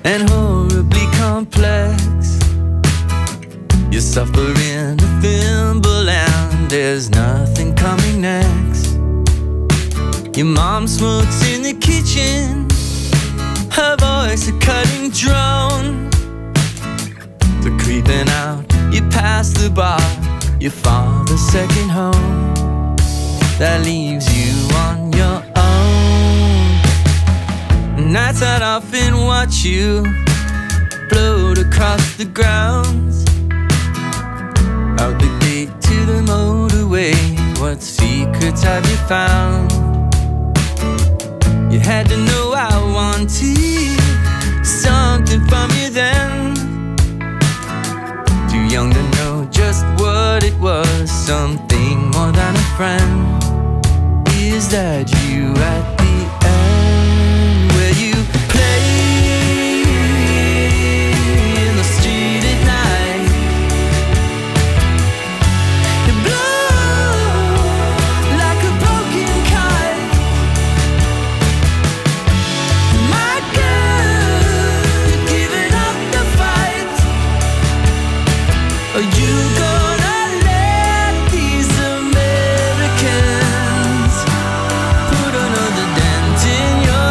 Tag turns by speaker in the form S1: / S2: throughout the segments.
S1: and horribly complex. You suffer in the thimble and there's nothing coming next. Your mom smokes in the kitchen, her voice a cutting drone. So creeping out, you pass the bar, your father's second home. That leaves you on your own. Nights I'd often watch you float across the grounds, out the gate to the motorway. What secrets have you found? You had to know I wanted something from you then. Too young to know just what it was, something more than a friend. Is that you at the end, where you play in the street at night? You blow like a broken kite. My girl, you're giving up the fight. Are you gonna let these Americans put another dent in your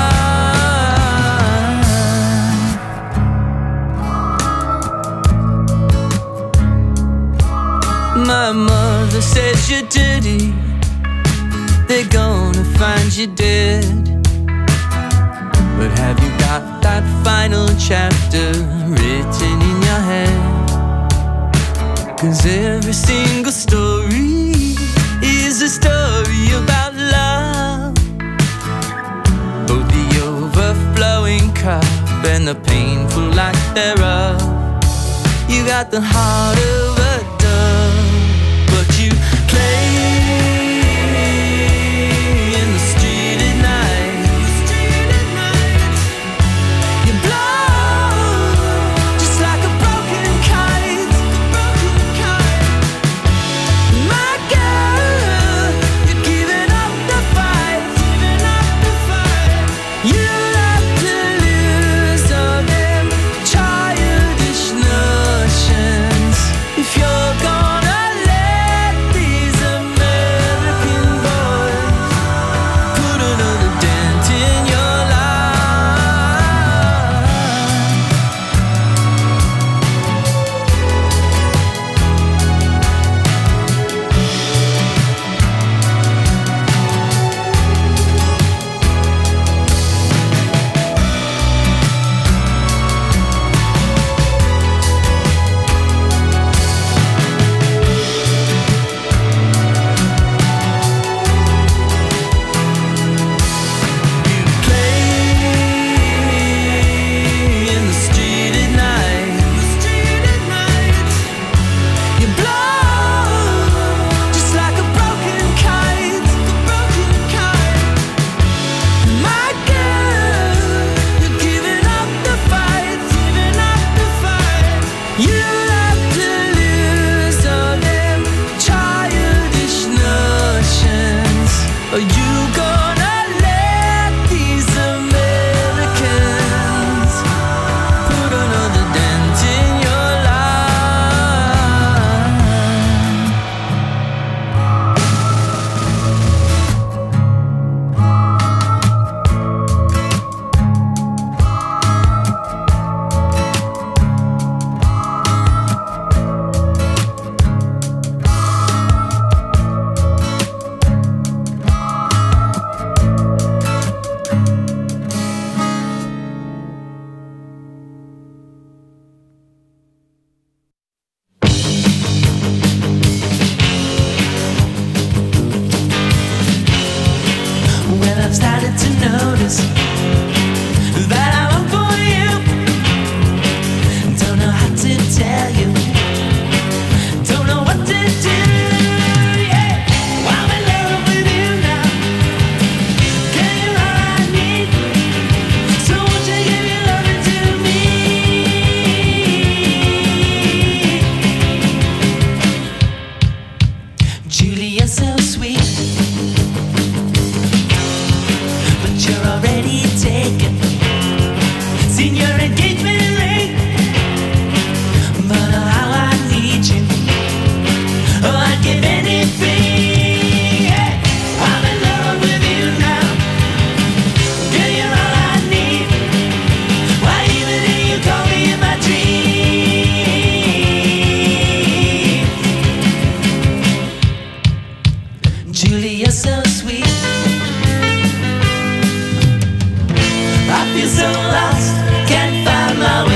S1: life? My mother says you're dirty, they're gonna find you dead. But have you got that final chapter written in your head? 'Cause every single story is a story about love, both the overflowing cup and the painful lack thereof. You got the heart of a dove, but you play in the street at night. You blow just like a broken kite. My girl, you're giving up the fight. You have to lose all them childish notions if engagement ring. But how I need you, oh, I'd give anything. Hey, I'm in love with you now. Girl, you're all I need. Why even do you call me in my dream? Julie, you're so sweet. I feel so lost, can't find my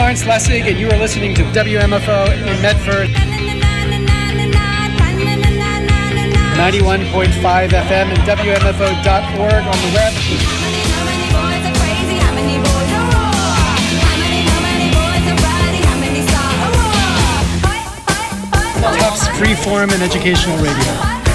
S2: Lawrence Lessig, and you are listening to WMFO in Medford. 91.5 FM and WMFO.org on the web. Tufts Freeform and Educational Radio.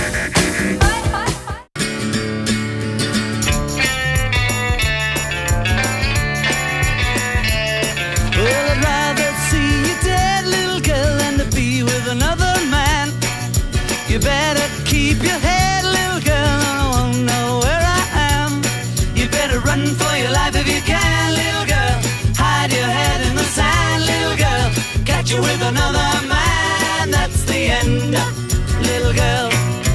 S1: Well, I'd rather see you dead, little girl, than to be with another man. You better keep your head, little girl, or I won't know where I am. You better run for your life if you can, little girl. Hide your head in the sand, little girl. Catch you with another man, that's the end, little girl.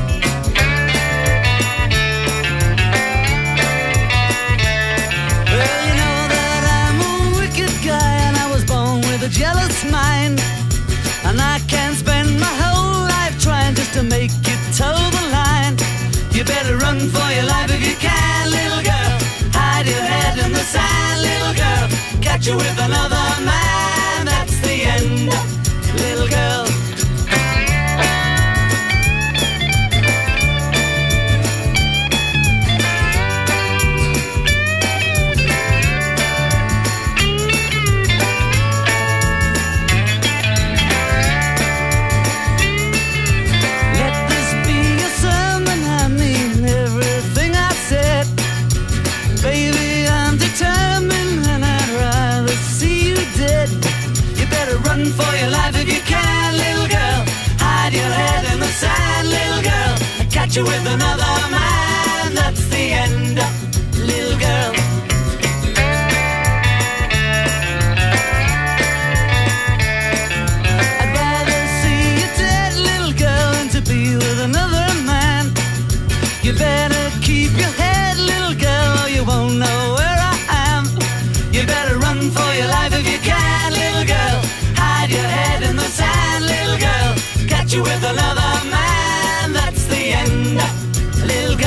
S1: Well, you know that I'm a wicked guy, and I was born with a jealous mind. And I can't spend my whole life trying just to make you toe the line. You better run for your life if you can, little girl. Hide your head in the sand, little girl. Catch you with another man, that's the end, little girl. Run for your life if you can, little girl. Hide your head in the sand, little girl. Catch you with another man, that's the end, little girl. I'd rather see you dead, little girl, than to be with another man. You better keep your head, little girl, or you won't know where I am. You better run for your life if you can, little girl. Hide your head in the sand, little girl. Catch you with another man, that's the end, little girl.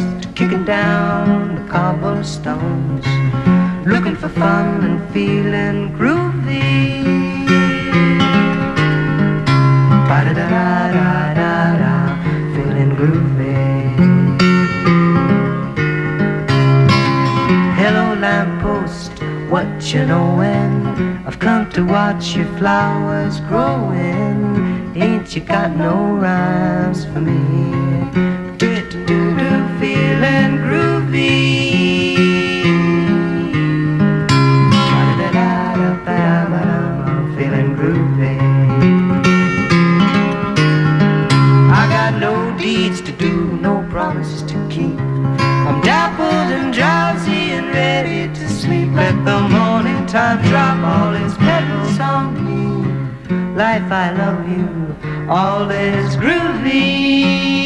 S3: kicking down the cobblestones, looking for fun and feeling groovy. Ba-da-da-da-da-da, feeling groovy. Hello lamppost, what you knowin'? I've come to watch your flowers growing. Ain't you got no rhymes for me? Do-do-do-do, feeling groovy. Ba-da-da-da-da-ba-da-ba-da, feeling groovy. I got no deeds to do, no promises to keep. I'm dappled and drowsy and ready to sleep. Let the morning time drop all its petals on me. Life, I love you, all is groovy.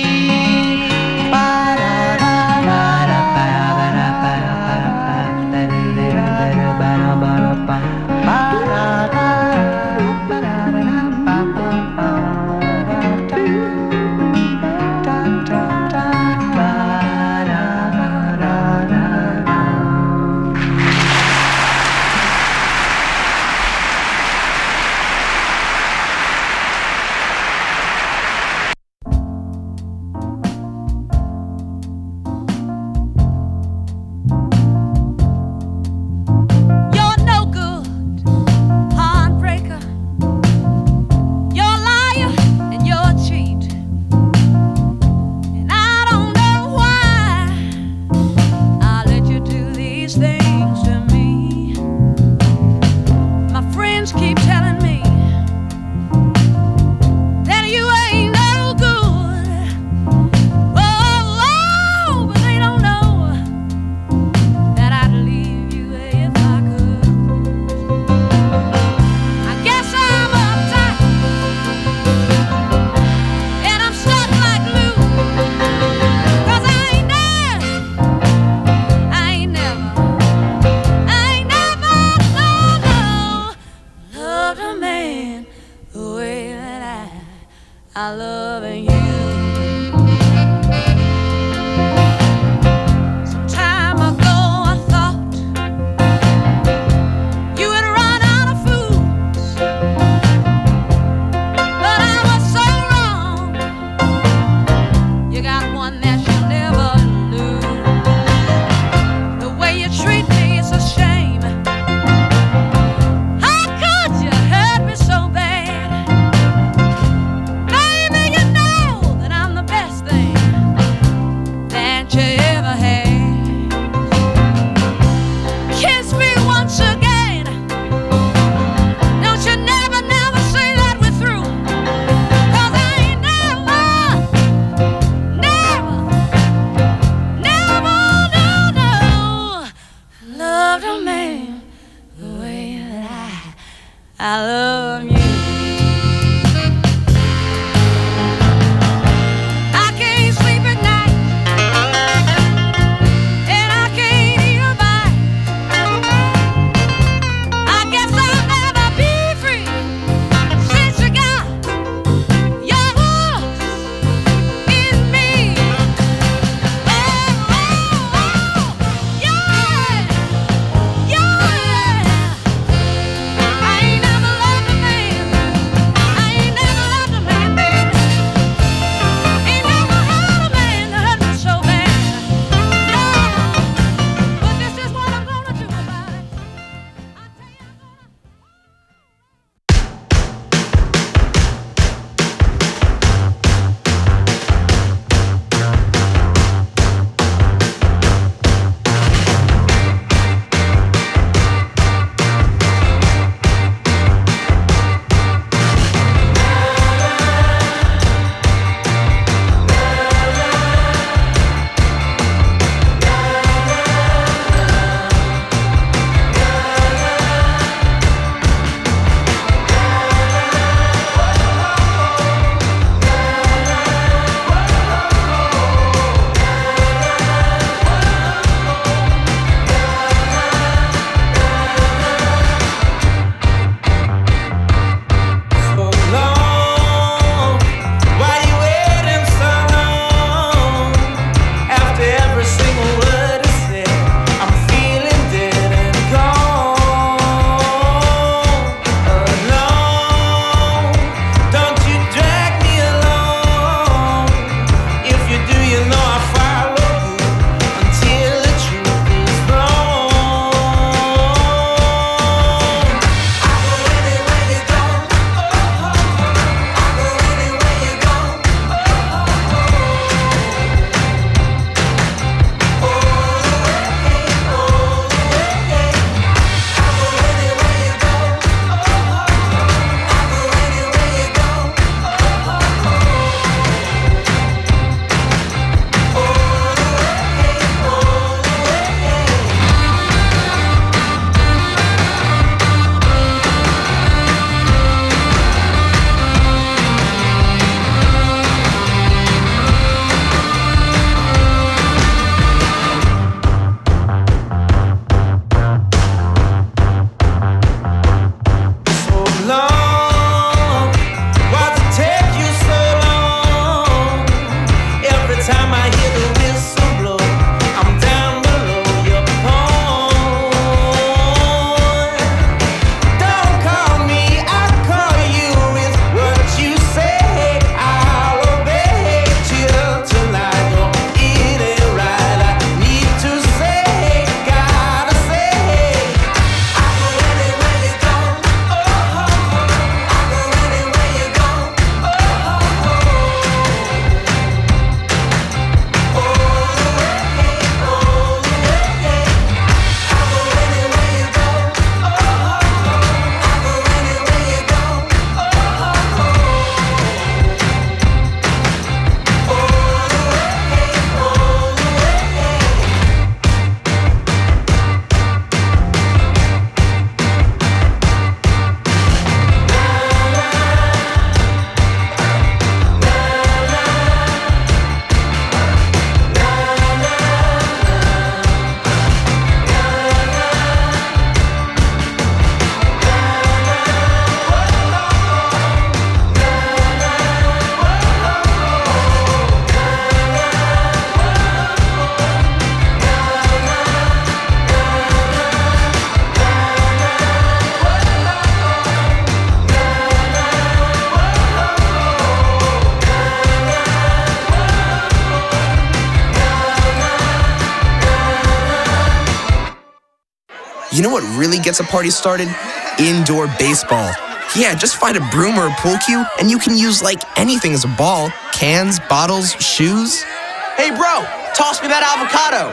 S4: You know what really gets a party started? Indoor baseball. Yeah, just find a broom or a pool cue, and you can use like anything as a ball. Cans, bottles, shoes.
S5: Hey bro, toss me that avocado.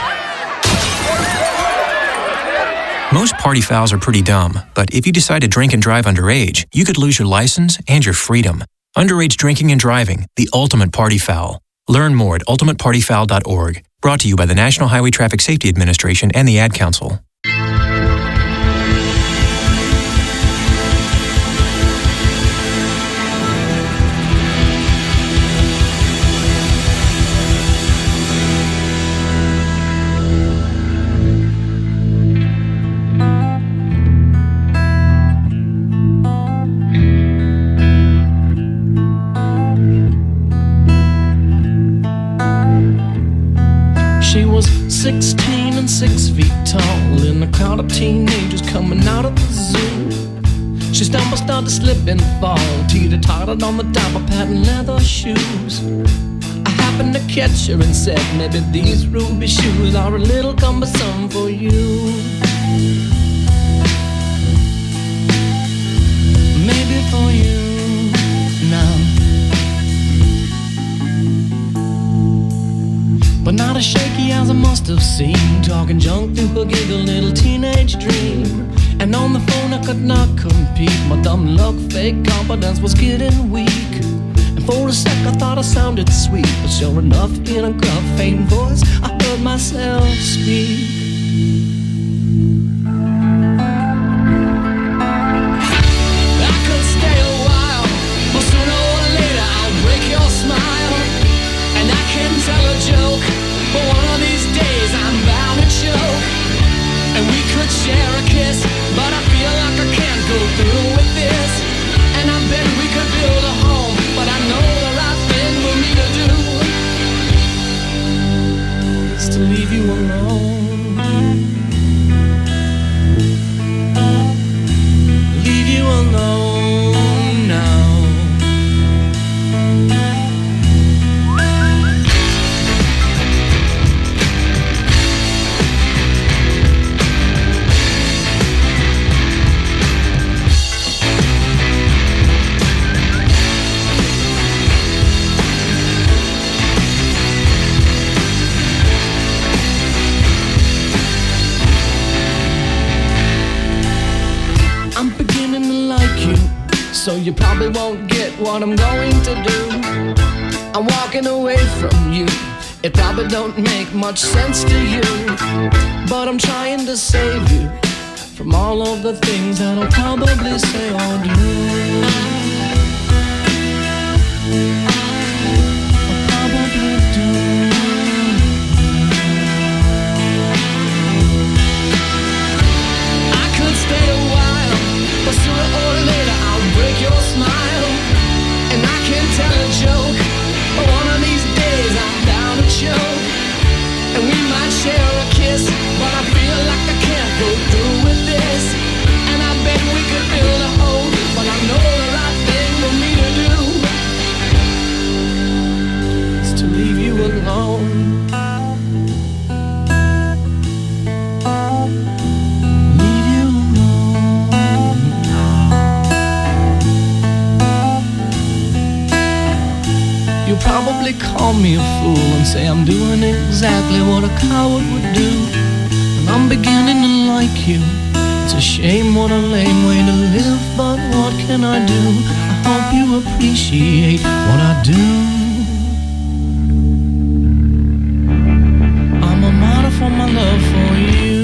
S6: Most party fouls are pretty dumb, but if you decide to drink and drive underage, you could lose your license and your freedom. Underage drinking and driving, the ultimate party foul. Learn more at ultimatepartyfoul.org. Brought to you by the National Highway Traffic Safety Administration and the Ad Council.
S7: She was 16 and 6 feet tall in a crowd of teenagers coming out of the zoo. She stumbled, started to slip and fall, teeter-tottered on the top of patent leather shoes. I happened to catch her and said, maybe these ruby shoes are a little cumbersome for you. Maybe for you now. But not as shaky as I must have seemed, talking junk through her giggle little teenage dream. And on the phone I could not compete, my dumb luck, fake confidence was getting weak. And for a sec I thought I sounded sweet, but sure enough in a gruff, faint voice I heard myself speak. I could stay a while, but sooner or later I'll break your smile. And I can tell a joke, but one of these days I'm bound to choke. And we could share a kiss, but I feel like I can't go through with this. And I bet we could build a home, but I know the right thing for me to do is to leave you alone. Leave you alone now. So you probably won't get what I'm going to do. I'm walking away from you. It probably don't make much sense to you, but I'm trying to save you from all of the things that I'll probably say or do. I'll probably do. I could stay a while, but sooner or later I'll break your smile. And I can tell a joke, but one of these days I'm bound to choke. And we might share a kiss, but I feel like I can't go through with this. And I bet we could build a home, but I know the right thing for me to do is to leave you alone. You'll probably call me a fool and say I'm doing exactly what a coward would do. And I'm beginning to like you. It's a shame, what a lame way to live, but what can I do? I hope you appreciate what I do. I'm a martyr for my love for you.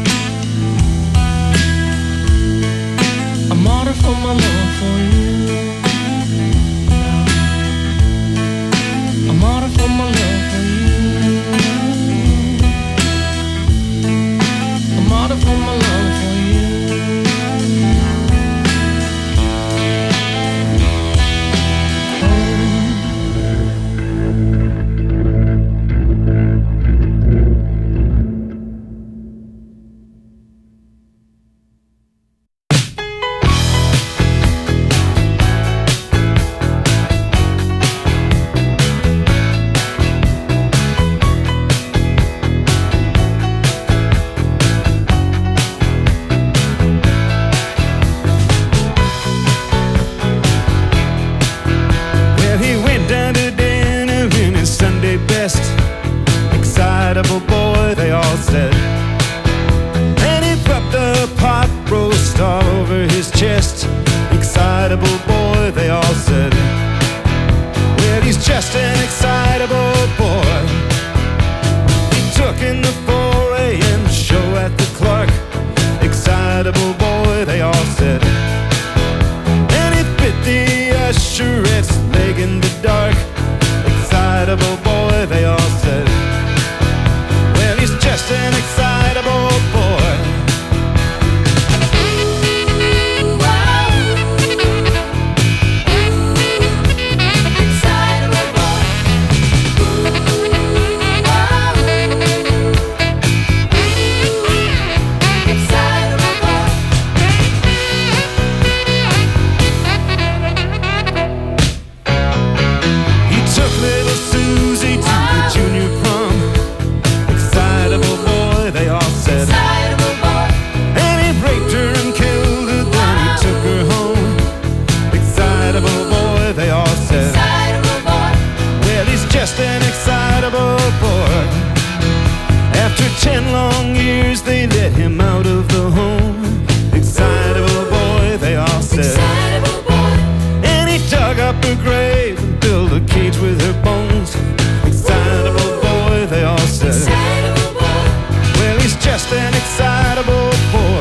S7: A martyr for my love for you. A martyr for my love for you. A martyr for my love for you. Oh.
S8: just an excitable boy. Just an excitable boy. After 10 long years, they let him out of the home. Excitable boy, they all said. Excitable boy. And he dug up her grave and built a cage with her bones. Excitable boy, they all said. Excitable boy. Well, he's just an excitable boy.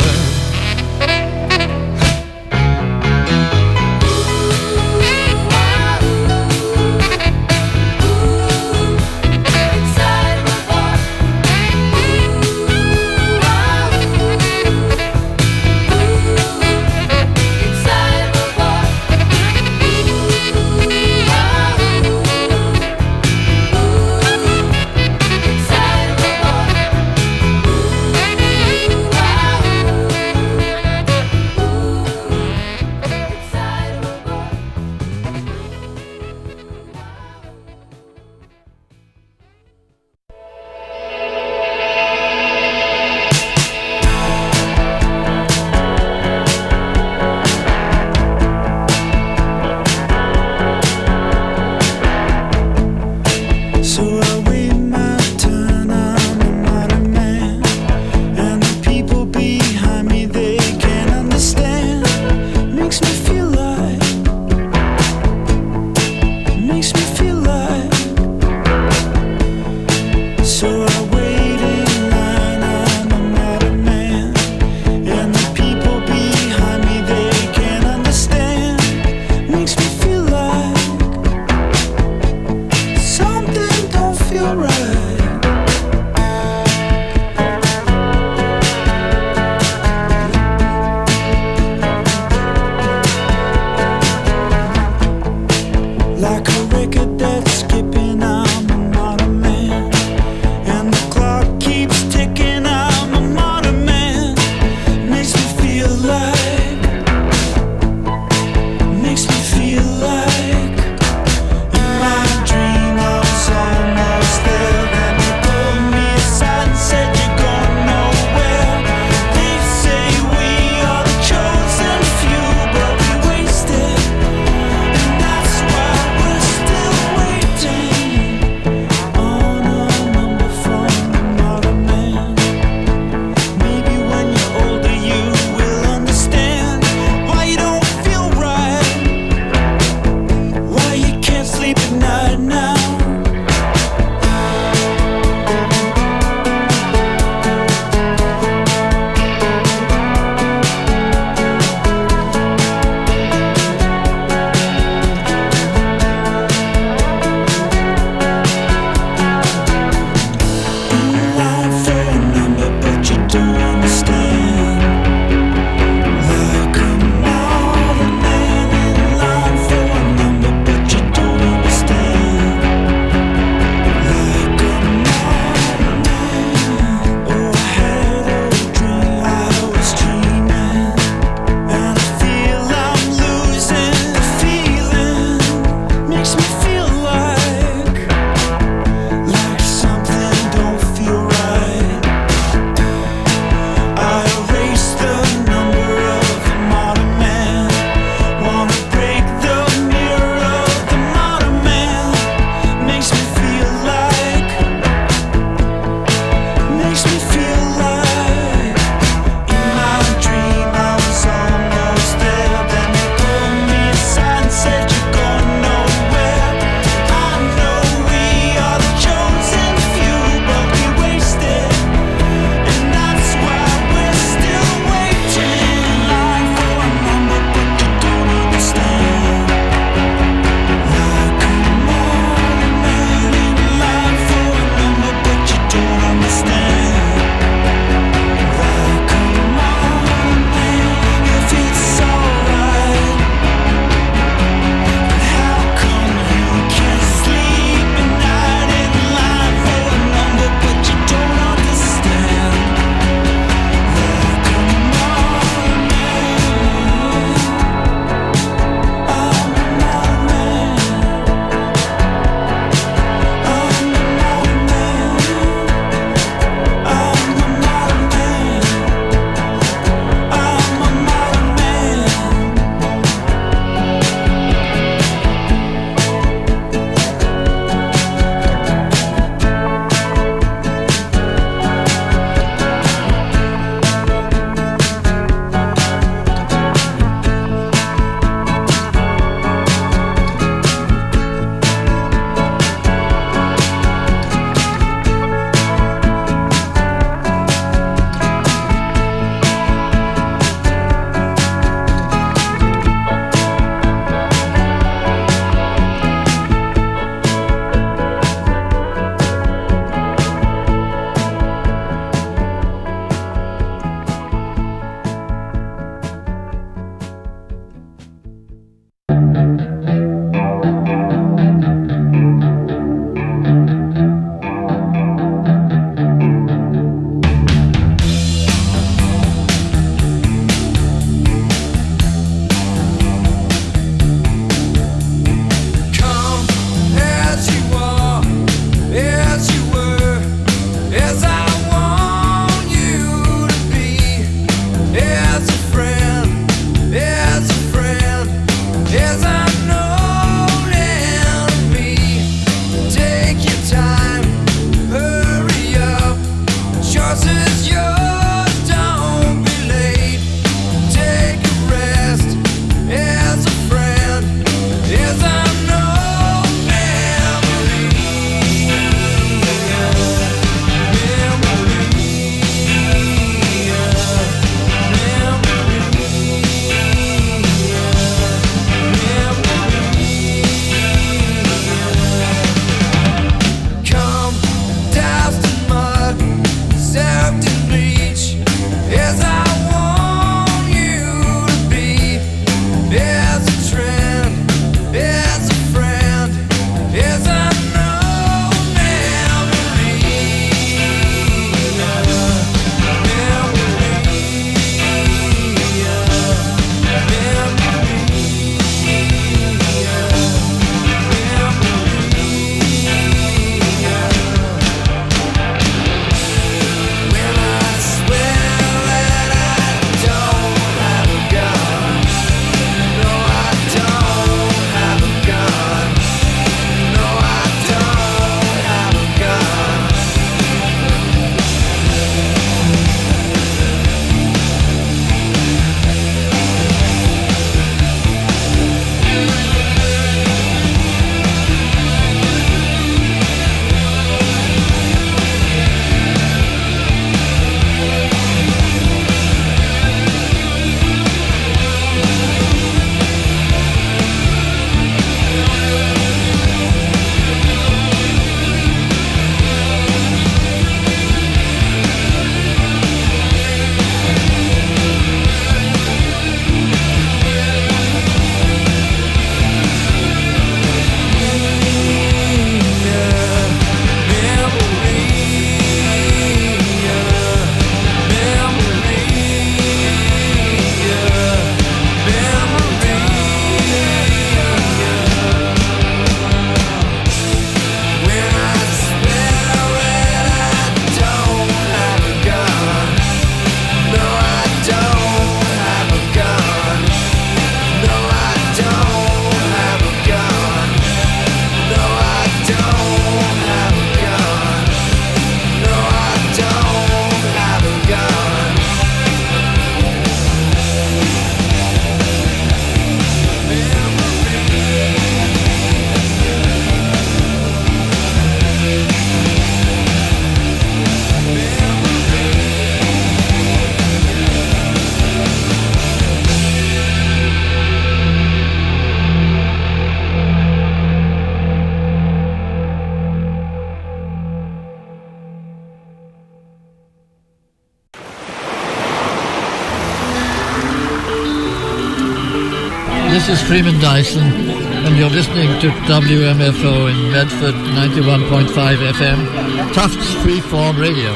S9: This is Freeman Dyson, and you're listening to WMFO in Medford, 91.5 FM, Tufts Freeform Radio.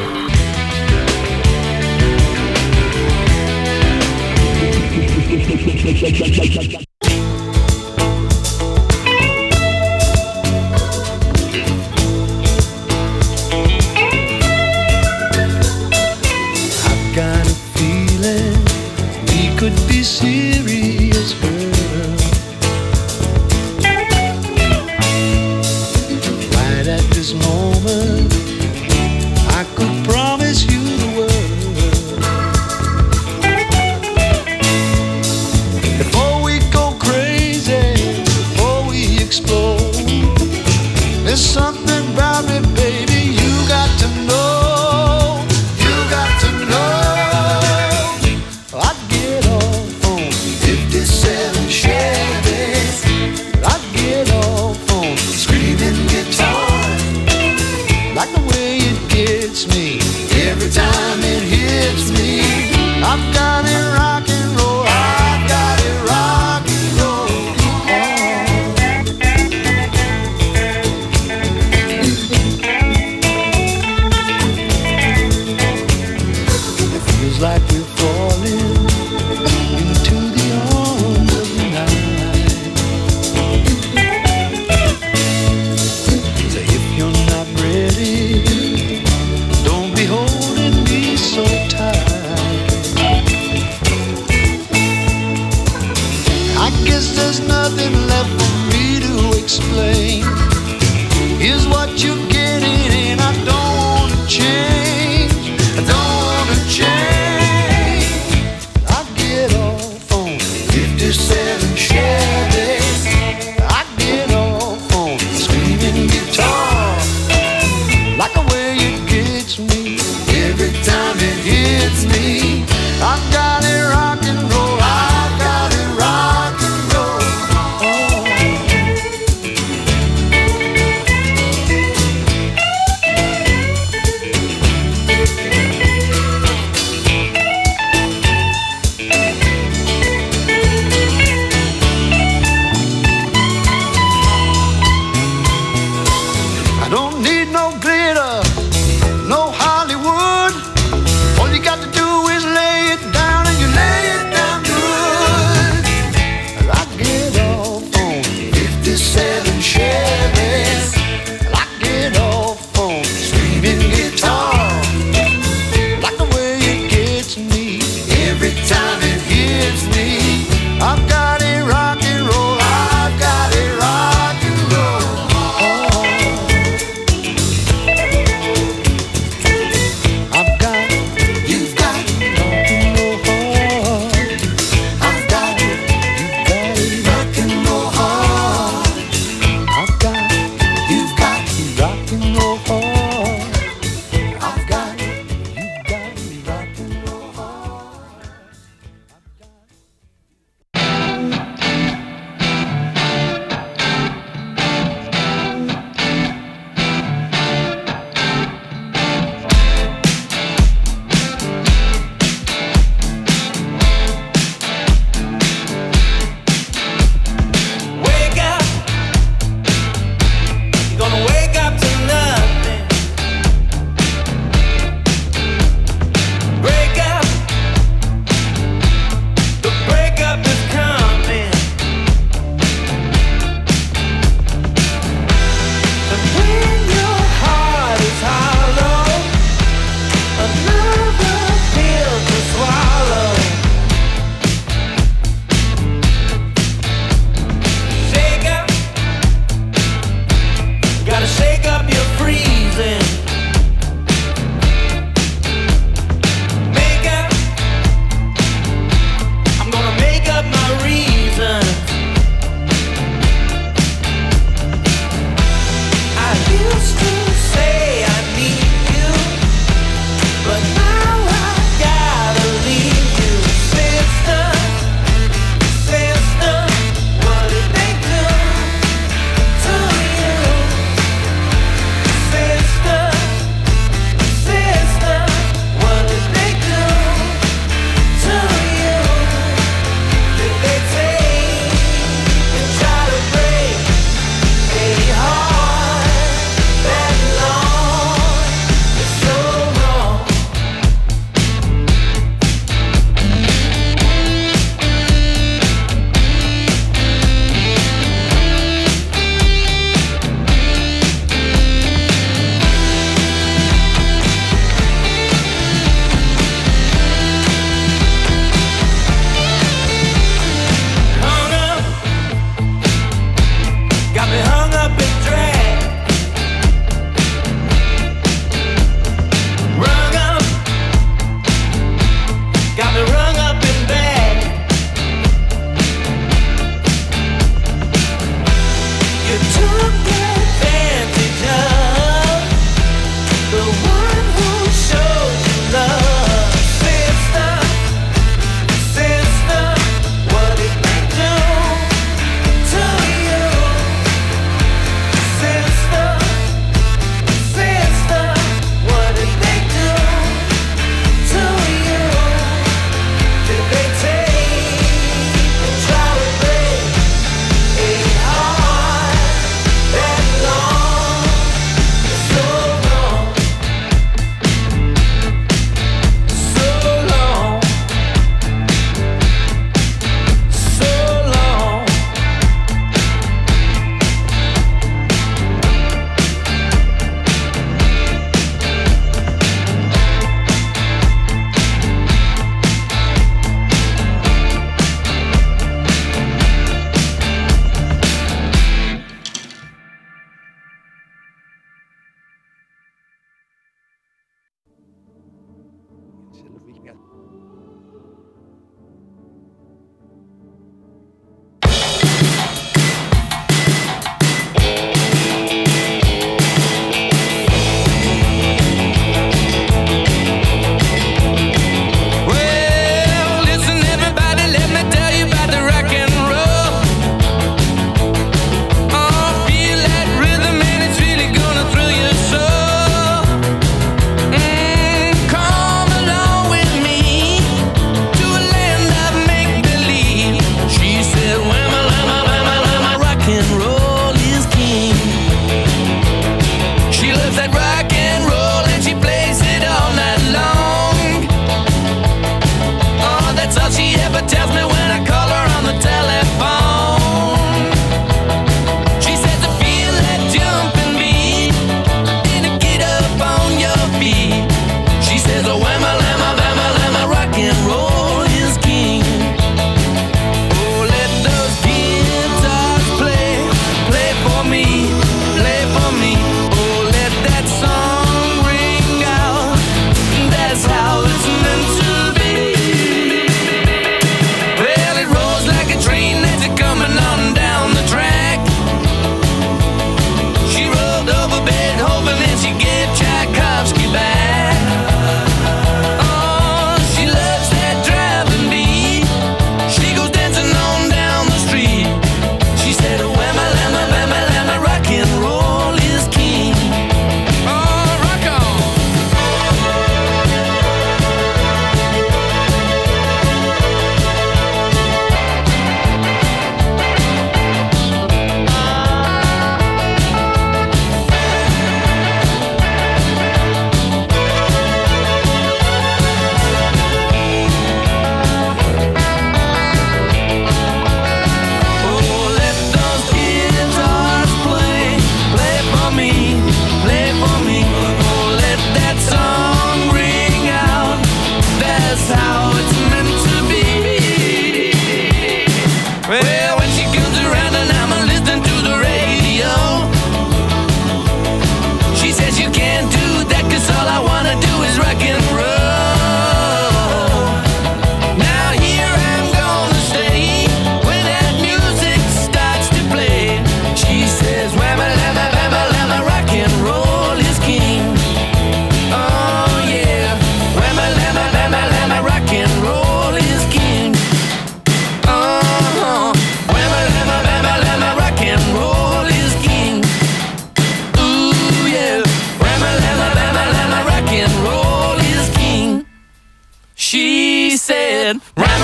S8: I've got a feeling we could be serious, girl. Right at this moment, I could promise you the world. Before we go crazy, before we explode, there's something about me, baby, you got to know. You got to know. I'd get off on 57 Chevys. I'd get off on screaming guitar. Like the way it gets me every time it hits me. I've got it rock and roll. I've got it rock and roll. It feels like we're falling into the arms of the night. So if you're not ready, don't be holding me so tight. I guess there's nothing left for me to explain. Here's what you're getting, and I don't wanna change. I don't wanna change. I get off on 57 Chevys. I get off on screaming guitar. Like the way it gets me every time it hits me. I've got it rock and roll. I've got it rock and roll. I don't need no glitter, no Hollywood. All you got to do is lay it down
S10: rolling round